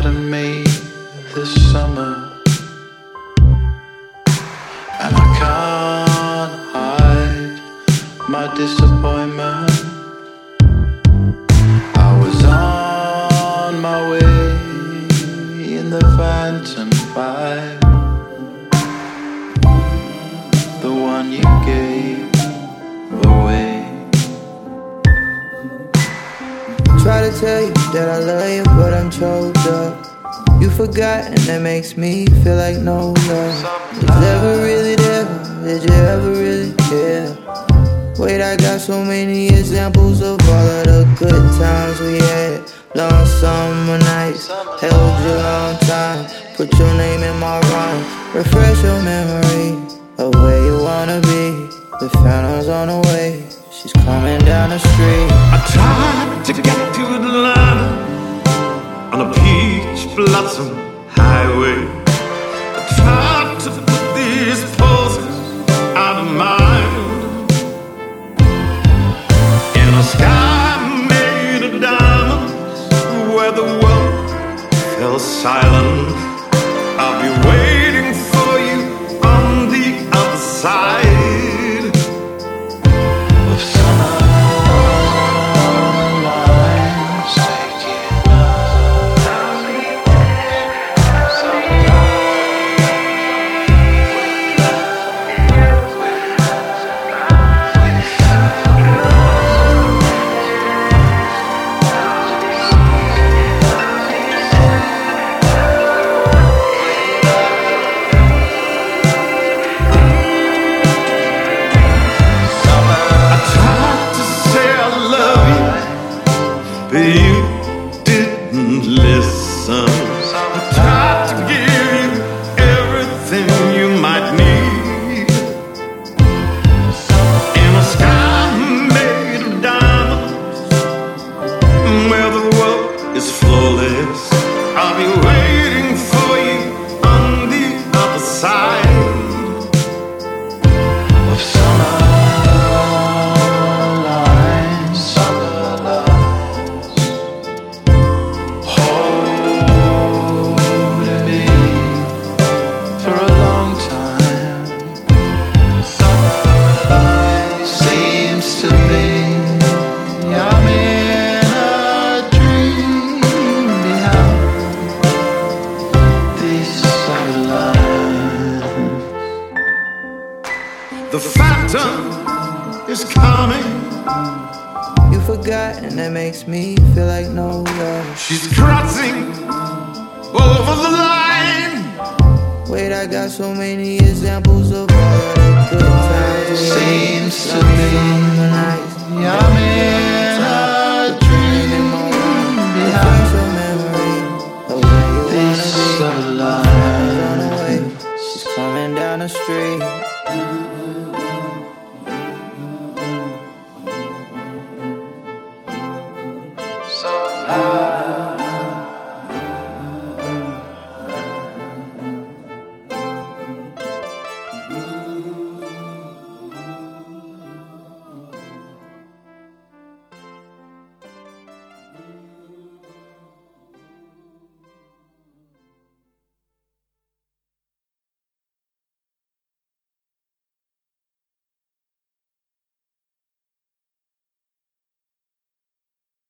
to me this summer, and I can't hide my disappointment. I was on my way in the Phantom 5, the one you gave away. Try to tell you that I love you, but I'm choked up. You forgot, and that makes me feel like no love was ever really there. Did you ever really care? Wait, I got so many examples of all of the good times we had. Long summer nights, held you a long time. Put your name in my rhyme. Refresh your memory of where you wanna be. The phantom's on the way, she's coming down the street. I tried to get to Atlanta on a peach blossom highway. I tried to put these poses out of mind in a sky made of diamonds where the world fell silent. I'll be waiting for you on the other side. You didn't listen. I tried to give you everything you might need in a sky made of diamonds where the world is flawless. I'll be waiting for you on the other side of summer. The phantom is coming. You forgot, and that makes me feel like no love. She's crossing over the line. Wait, I got so many examples of all of the good times. Seems to me, I'm in